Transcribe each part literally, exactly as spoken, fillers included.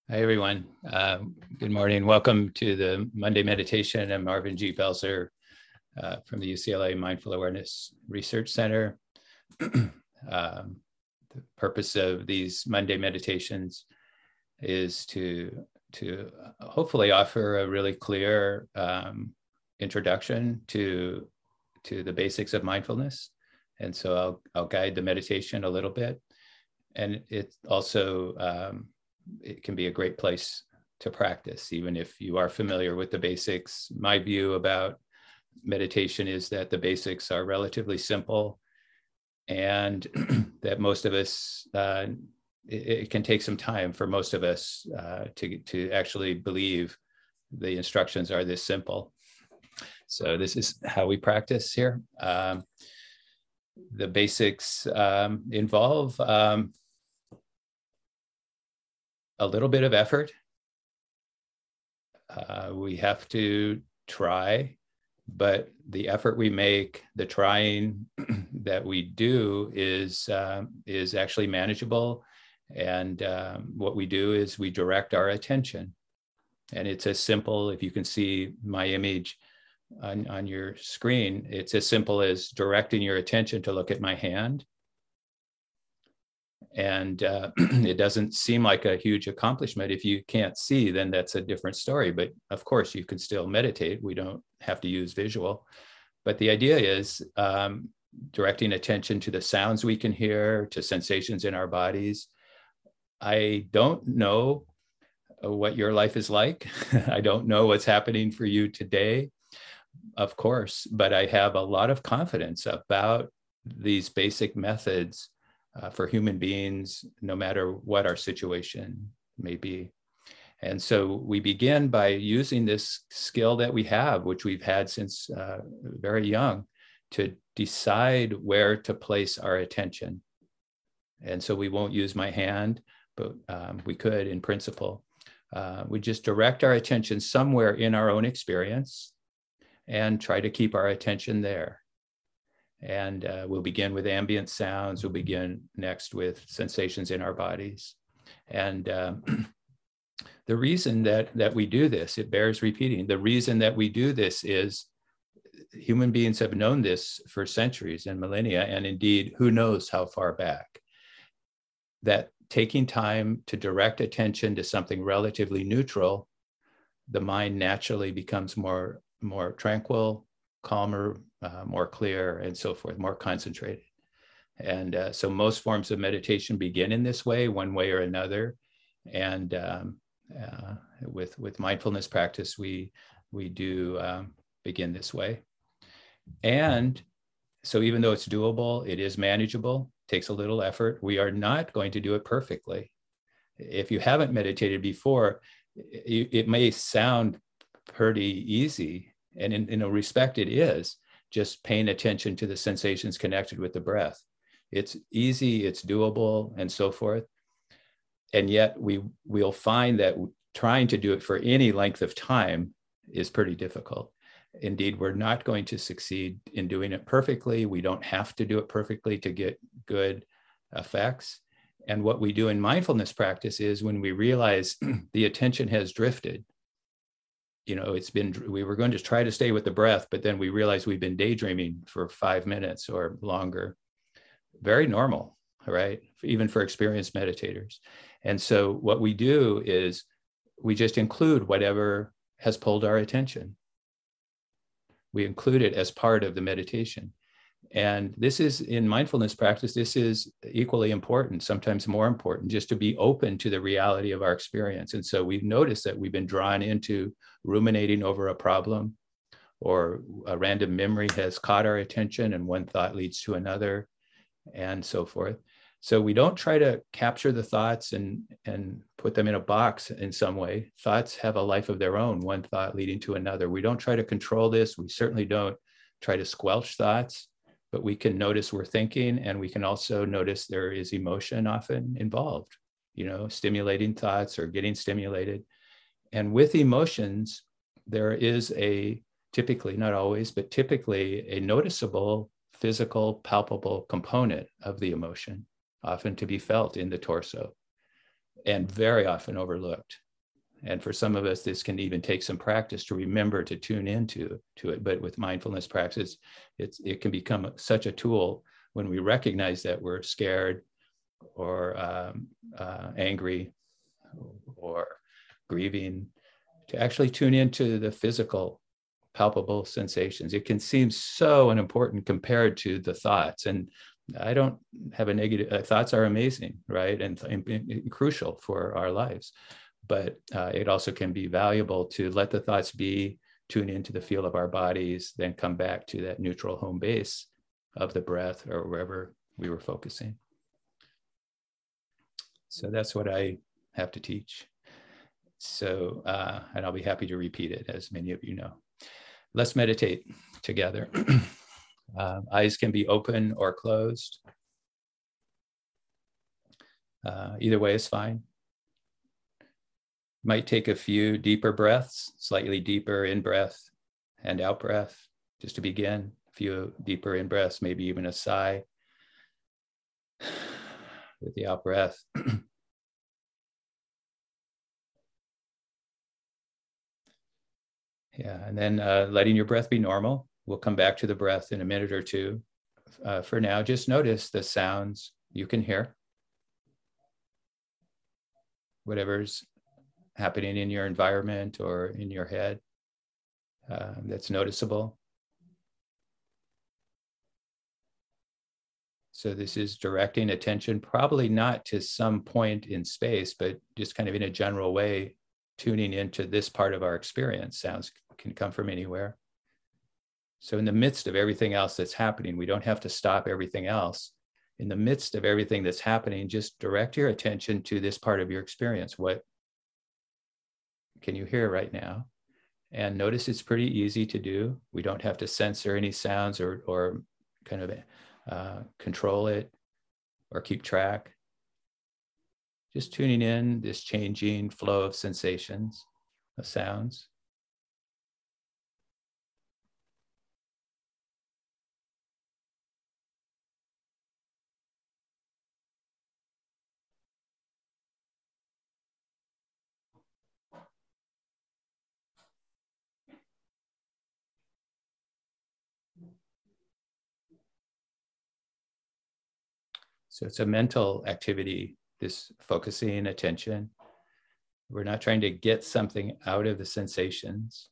Hi, everyone. Uh, good morning. Welcome to the Monday Meditation. I'm Marvin G. Belzer uh, from the U C L A Mindful Awareness Research Center. um, the purpose of these Monday meditations is to, to hopefully offer a really clear um, introduction to, to the basics of mindfulness. And so I'll, I'll guide the meditation a little bit. And it also, um, it can be a great place to practice, even if you are familiar with the basics. My view about meditation is that the basics are relatively simple and that most of us, uh, it, it can take some time for most of us uh, to, to actually believe the instructions are this simple. So this is how we practice here. Um, the basics um, involve um, a little bit of effort. Uh, we have to try, but the effort we make, the trying that we do is, um, is actually manageable. And um, what we do is we direct our attention. And it's as simple, if you can see my image on, on your screen, it's as simple as directing your attention to look at my hand. And uh, it doesn't seem like a huge accomplishment. If you can't see, then that's a different story. But of course, you can still meditate. We don't have to use visual. But the idea is um, directing attention to the sounds we can hear, to sensations in our bodies. I don't know what your life is like. I don't know what's happening for you today, of course, but I have a lot of confidence about these basic methods Uh, for human beings, no matter what our situation may be. And so we begin by using this skill that we have, which we've had since uh, very young, to decide where to place our attention. And so we won't use my hand, but um, we could in principle. Uh, we just direct our attention somewhere in our own experience and try to keep our attention there. And uh, we'll begin with ambient sounds. We'll begin next with sensations in our bodies. And um, the reason that, that we do this, it bears repeating, the reason that we do this is human beings have known this for centuries and millennia, and indeed, who knows how far back, that taking time to direct attention to something relatively neutral, the mind naturally becomes more, more tranquil, calmer, uh, more clear, and so forth, more concentrated. And uh, so most forms of meditation begin in this way, one way or another. And um, uh, with, with mindfulness practice, we, we do um, begin this way. And so even though it's doable, it is manageable, takes a little effort. We are not going to do it perfectly. If you haven't meditated before, it, it may sound pretty easy, and in, in a respect it is, just paying attention to the sensations connected with the breath. It's easy, it's doable, and so forth. And yet we will find that trying to do it for any length of time is pretty difficult. Indeed, we're not going to succeed in doing it perfectly. We don't have to do it perfectly to get good effects. And what we do in mindfulness practice is when we realize the attention has drifted, you know, it's been, we were going to try to stay with the breath, but then we realized we've been daydreaming for five minutes or longer. Very normal, right? Even for experienced meditators. And so what we do is we just include whatever has pulled our attention. We include it as part of the meditation. And this is, in mindfulness practice, this is equally important, sometimes more important, just to be open to the reality of our experience. And so we've noticed that we've been drawn into ruminating over a problem, or a random memory has caught our attention and one thought leads to another, and so forth. So we don't try to capture the thoughts and, and put them in a box in some way. Thoughts have a life of their own, one thought leading to another. We don't try to control this. We certainly don't try to squelch thoughts. But we can notice we're thinking, and we can also notice there is emotion often involved, you know, stimulating thoughts or getting stimulated. And with emotions, there is a typically, not always, but typically a noticeable physical, palpable component of the emotion, often to be felt in the torso. and very often overlooked. And for some of us, this can even take some practice to remember to tune into to it. But with mindfulness practice, it's, it can become such a tool when we recognize that we're scared or um, uh, angry or grieving, to actually tune into the physical, palpable sensations. It can seem so unimportant compared to the thoughts. And I don't have a negative, uh, thoughts are amazing, right? And, and, and crucial for our lives. But uh, it also can be valuable to let the thoughts be, tune into the feel of our bodies, then come back to that neutral home base of the breath or wherever we were focusing. So that's what I have to teach. So, uh, and I'll be happy to repeat it, as many of you know. Let's meditate together. uh, eyes can be open or closed. Uh, either way is fine. Might take a few deeper breaths, slightly deeper in breath and out breath, just to begin. A few deeper in breaths, maybe even a sigh with the out breath. Yeah, and then uh, letting your breath be normal. We'll come back to the breath in a minute or two. Uh, for now, just notice the sounds you can hear. Whatever's happening in your environment or in your head uh, that's noticeable. So this is directing attention, probably not to some point in space, but just kind of in a general way, tuning into this part of our experience. Sounds can come from anywhere. So in the midst of everything else that's happening, we don't have to stop everything else. In the midst of everything that's happening, just direct your attention to this part of your experience. What can you hear right now? And notice it's pretty easy to do. We don't have to censor any sounds or, or kind of uh, control it or keep track. Just tuning in this changing flow of sensations, of sounds. So it's a mental activity, this focusing attention. We're not trying to get something out of the sensations.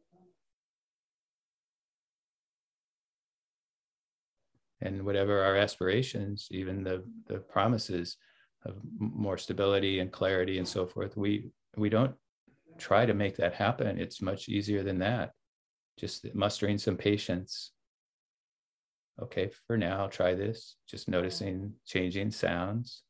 And whatever our aspirations, even the, the promises of more stability and clarity and so forth, we, we don't try to make that happen. It's much easier than that. Just mustering some patience. Okay, for now, I'll try this. Just noticing changing sounds.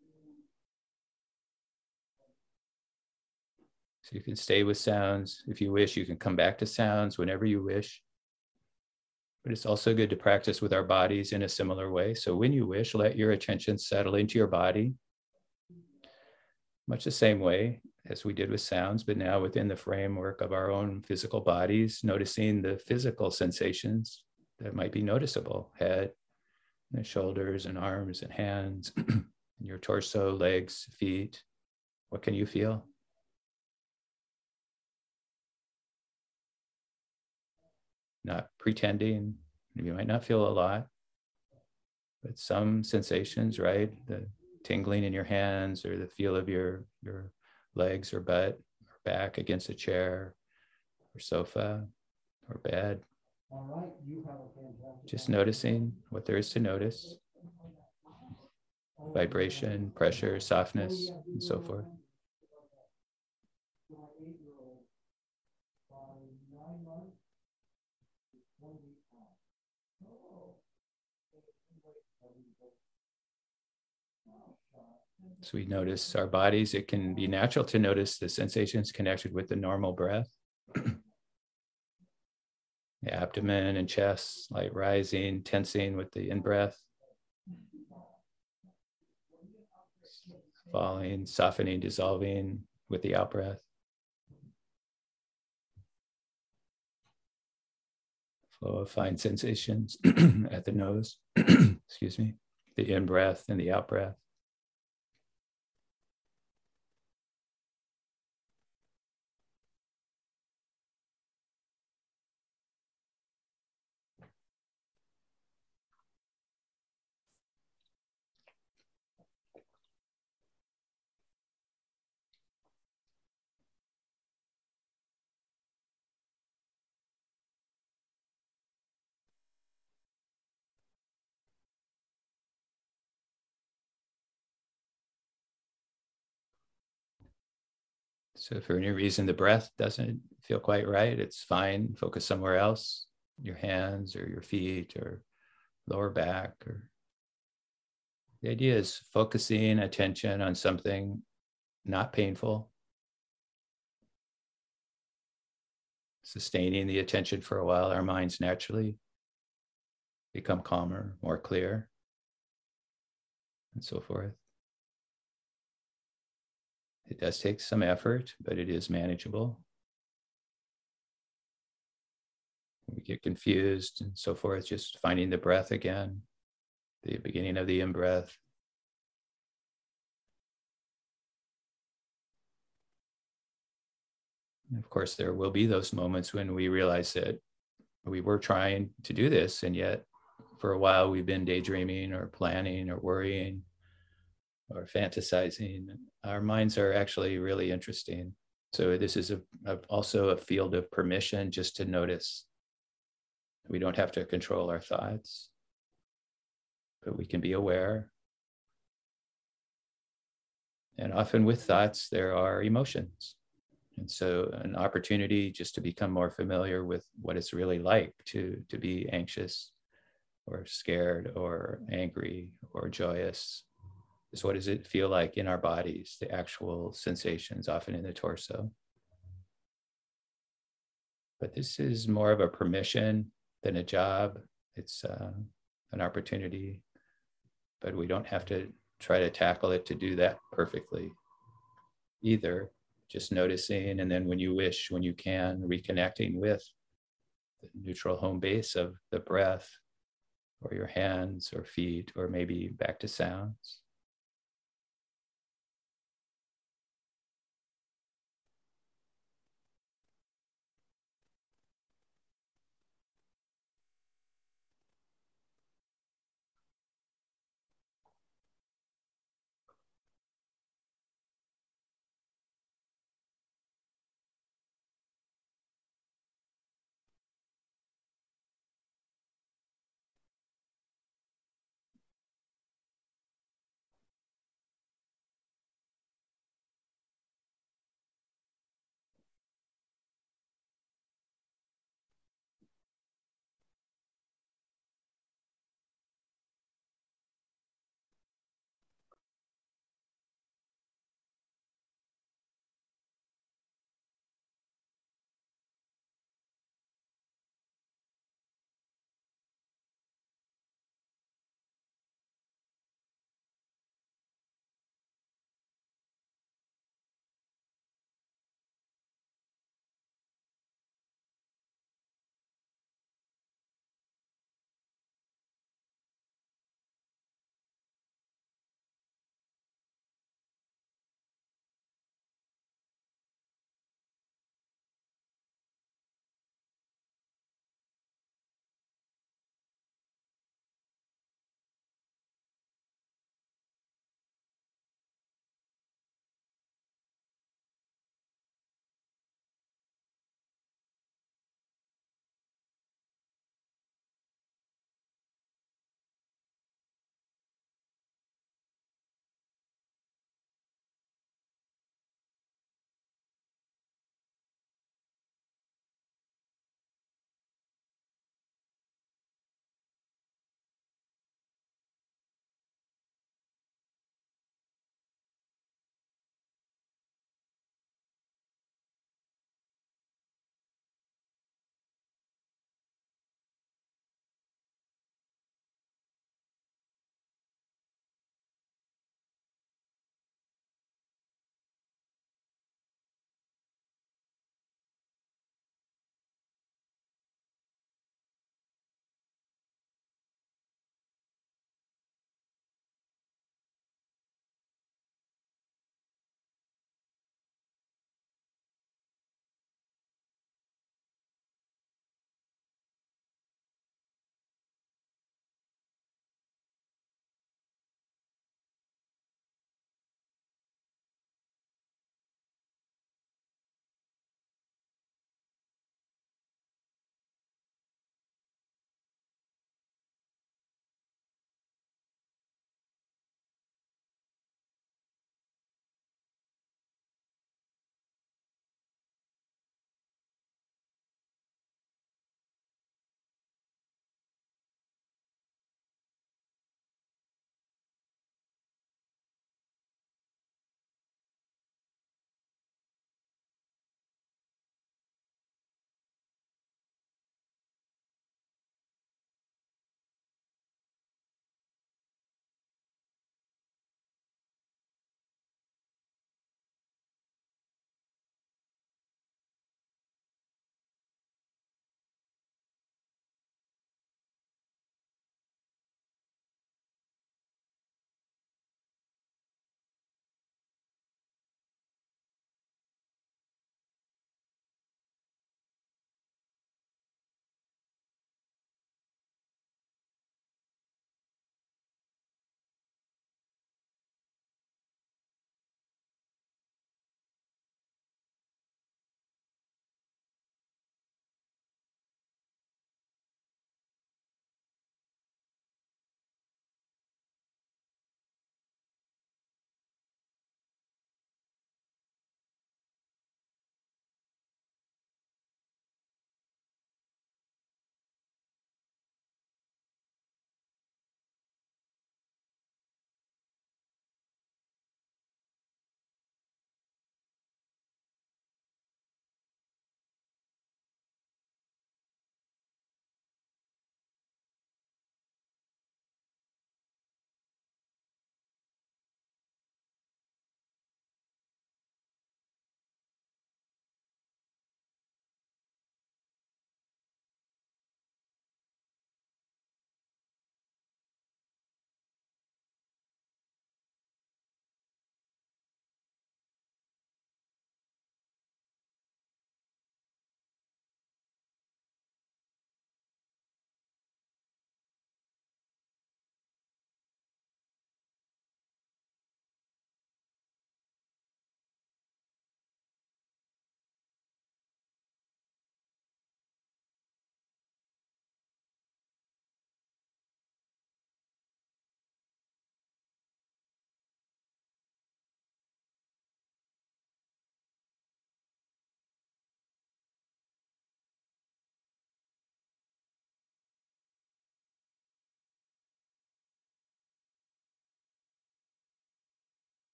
So you can stay with sounds. If you wish, you can come back to sounds whenever you wish. But it's also good to practice with our bodies in a similar way. So when you wish, let your attention settle into your body. Much the same way as we did with sounds, but now within the framework of our own physical bodies, noticing the physical sensations that might be noticeable. Head, and shoulders and arms and hands, and your torso, legs, feet. What can you feel? Not pretending. You might not feel a lot, but some sensations, right? The tingling in your hands or the feel of your, your legs or butt or back against a chair or sofa or bed. All right, you have a fantastic. Just noticing what there is to notice. Vibration, pressure, softness, and so forth. So we notice our bodies. It can be natural to notice the sensations connected with the normal breath. The abdomen and chest, light rising, tensing with the in-breath. Falling, softening, dissolving with the out-breath. Flow of fine sensations at the nose, excuse me, the in-breath and the out-breath. So for any reason the breath doesn't feel quite right, it's fine. Focus somewhere else, your hands or your feet or lower back. Or the idea is focusing attention on something not painful, sustaining the attention for a while. Our minds naturally become calmer, more clear, and so forth. It does take some effort, but it is manageable. We get confused and so forth, just finding the breath again, the beginning of the in-breath. And of course, there will be those moments when we realize that we were trying to do this, and yet for a while we've been daydreaming or planning or worrying or fantasizing. Our minds are actually really interesting. So this is a, a, also a field of permission just to notice. We don't have to control our thoughts, but we can be aware. And often with thoughts, there are emotions. And so an opportunity just to become more familiar with what it's really like to, to be anxious or scared or angry or joyous. Is what does it feel like in our bodies, the actual sensations, often in the torso. But this is more of a permission than a job. It's uh, an opportunity, but we don't have to try to tackle it to do that perfectly either. Just noticing, and then when you wish, when you can, reconnecting with the neutral home base of the breath or your hands or feet, or maybe back to sounds.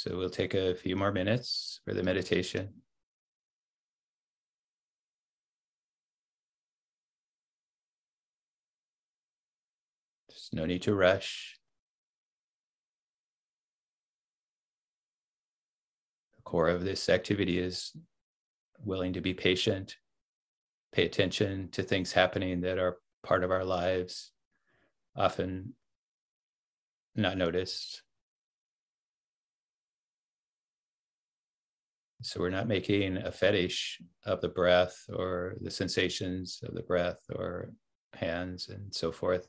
So we'll take a few more minutes for the meditation. There's no need to rush. The core of this activity is willing to be patient, pay attention to things happening that are part of our lives, often not noticed. So we're not making a fetish of the breath or the sensations of the breath or hands and so forth,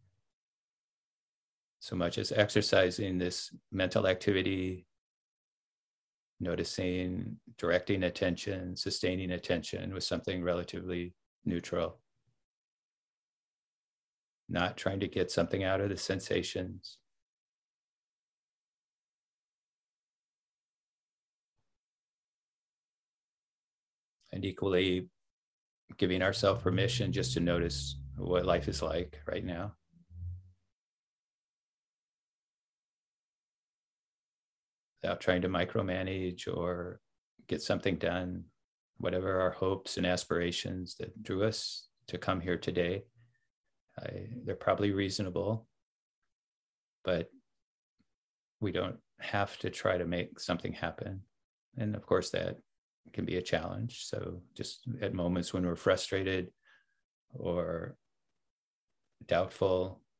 so much as exercising this mental activity, noticing, directing attention, sustaining attention with something relatively neutral, not trying to get something out of the sensations. And equally giving ourselves permission just to notice what life is like right now. Without trying to micromanage or get something done, whatever our hopes and aspirations that drew us to come here today, I, they're probably reasonable, but we don't have to try to make something happen. And of course, that can be a challenge. So just at moments when we're frustrated or doubtful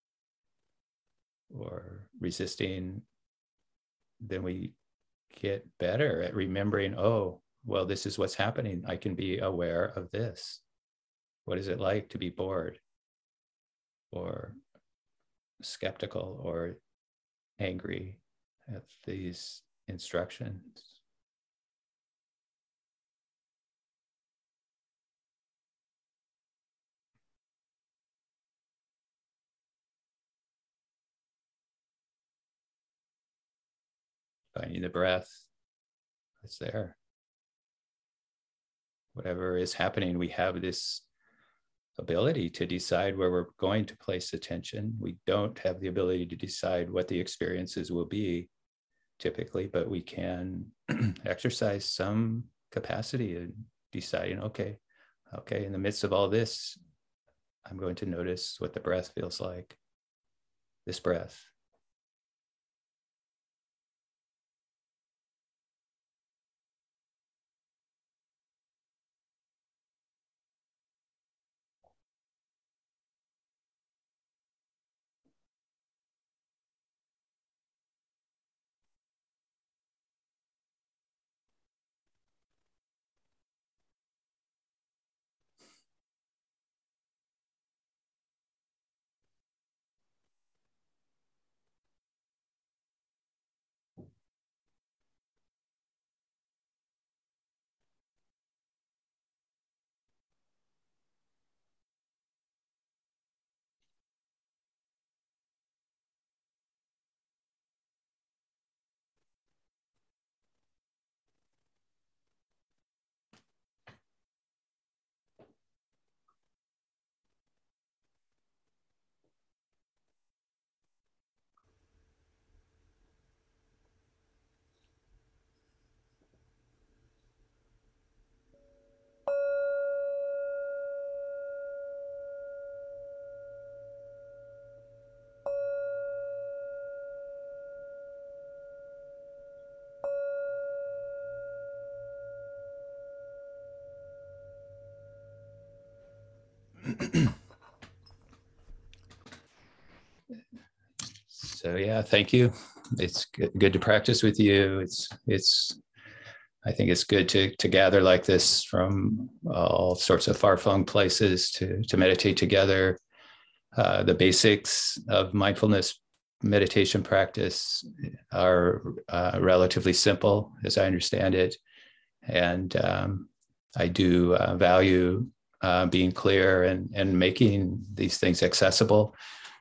or resisting, then we get better at remembering, oh, well, this is what's happening. I can be aware of this. What is it like to be bored or skeptical or angry at these instructions? Finding the breath that's there. Whatever is happening, we have this ability to decide where we're going to place attention. We don't have the ability to decide what the experiences will be typically, but we can exercise some capacity in deciding, okay, okay, in the midst of all this, I'm going to notice what the breath feels like, this breath. So yeah, thank you. It's good, good to practice with you. It's it's. I think it's good to to gather like this from all sorts of far-flung places to to meditate together. Uh, the basics of mindfulness meditation practice are uh, relatively simple, as I understand it, and um, I do uh, value uh, being clear and and making these things accessible.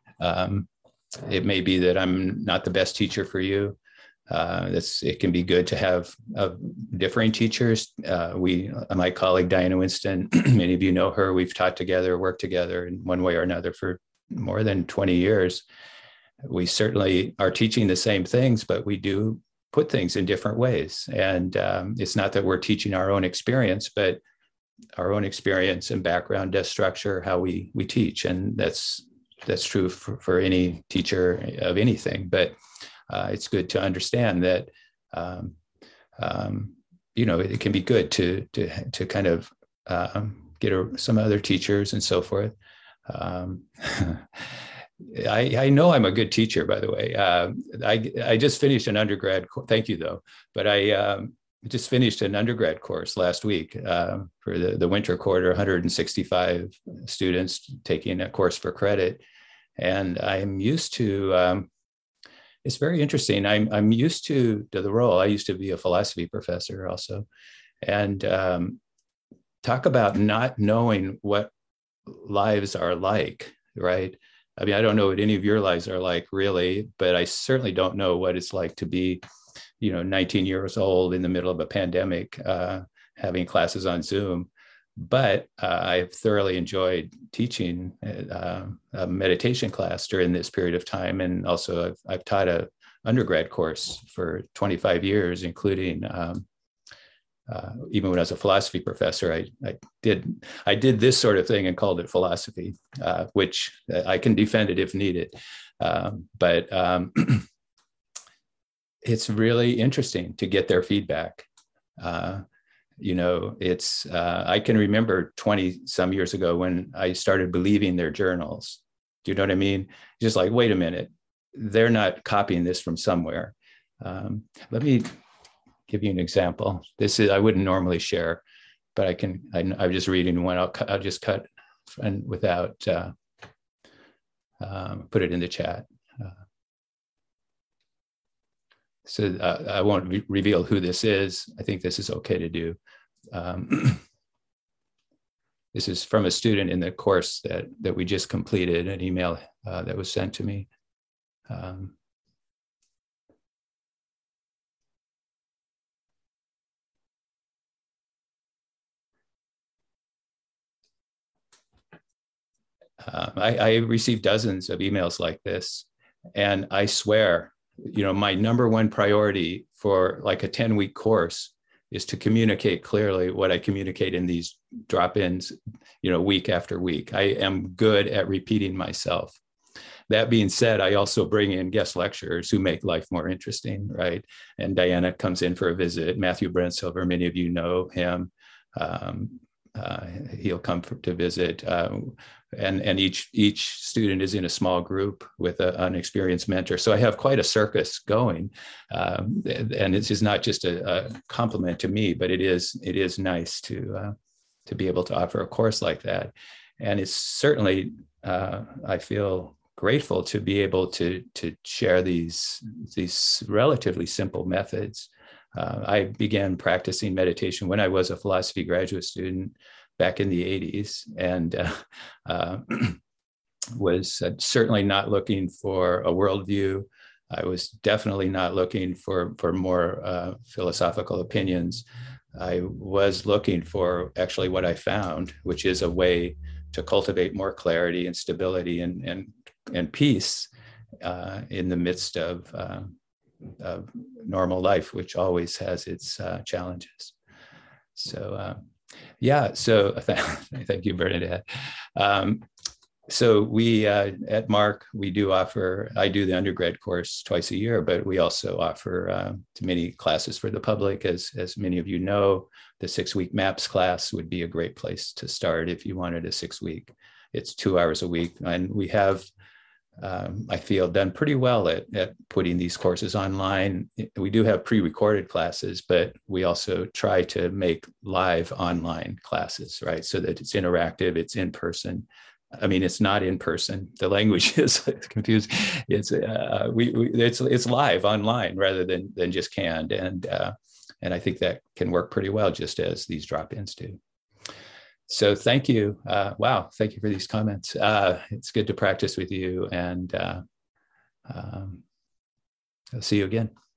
Um, It may be that I'm not the best teacher for you. Uh, that's, it can be good to have uh, differing teachers. Uh, we, my colleague Diana Winston, many of you know her. We've taught together, worked together in one way or another for more than twenty years. We certainly are teaching the same things, but we do put things in different ways. And um, it's not that we're teaching our own experience, but our own experience and background does structure how we we teach. And that's that's true for, for any teacher of anything. But uh, it's good to understand that, um, um, you know, it can be good to to to kind of um, get a, some other teachers and so forth. Um, I, I know I'm a good teacher, by the way. Uh, I, I just finished an undergrad, thank you though, but I um, just finished an undergrad course last week uh, for the, the winter quarter, one hundred sixty-five students taking a course for credit. And I'm used to, um, it's very interesting. I'm, I'm used to, to the role. I used to be a philosophy professor also. And um, talk about not knowing what lives are like, right? I mean, I don't know what any of your lives are like really, but I certainly don't know what it's like to be, you know, nineteen years old in the middle of a pandemic, uh, having classes on Zoom. But uh, I've thoroughly enjoyed teaching uh, a meditation class during this period of time. And also I've, I've taught a undergrad course for twenty-five years, including um, Uh, even when I was a philosophy professor, I, I did I did this sort of thing and called it philosophy, uh, which I can defend it if needed. Um, but um, it's really interesting to get their feedback. Uh, you know, it's uh, I can remember twenty some years ago when I started believing their journals. Do you know what I mean? Just like, wait a minute, they're not copying this from somewhere. Um, let me give you an example. This is, I wouldn't normally share, but I can, I, I'm just reading one. I'll, cut, I'll just cut and without, uh, um, put it in the chat. Uh, so uh, I won't re reveal who this is. I think this is okay to do. Um, this is from a student in the course that, that we just completed, an email uh, that was sent to me. Um, Uh, I, I received dozens of emails like this, and I swear, you know, my number one priority for like a ten week course is to communicate clearly what I communicate in these drop-ins, you know, week after week. I am good at repeating myself. That being said, I also bring in guest lecturers who make life more interesting, right? And Diana comes in for a visit. Matthew Brent-Silver, many of you know him. Um, uh, he'll come for, to visit. Uh, and and each each student is in a small group with a, an experienced mentor. So I have quite a circus going, um, and this is not just a, a compliment to me, but it is it is nice to uh, to be able to offer a course like that. And it's certainly uh, I feel grateful to be able to to share these these relatively simple methods. Uh, I began practicing meditation when I was a philosophy graduate student back in the eighties, and uh, uh, was uh, certainly not looking for a worldview. I was definitely not looking for, for more uh, philosophical opinions. I was looking for actually what I found, which is a way to cultivate more clarity and stability and, and, and peace uh, in the midst of, uh, of normal life, which always has its uh, challenges. So, uh, yeah, so thank you, Bernadette. Um, so we, uh, at Mark, we do offer, I do the undergrad course twice a year, but we also offer uh, many classes for the public. As, as many of you know, the six-week MAPS class would be a great place to start if you wanted a six-week. It's two hours a week, and we have, Um, I feel, done pretty well at, at putting these courses online. We do have pre-recorded classes, but we also try to make live online classes, right? So that it's interactive, it's in person. I mean, it's not in person. The language is confused. It's uh, we, we it's it's live online rather than than just canned, and uh, and I think that can work pretty well, just as these drop-ins do. So thank you. Uh, wow, thank you for these comments. Uh, it's good to practice with you, and uh, um, I'll see you again.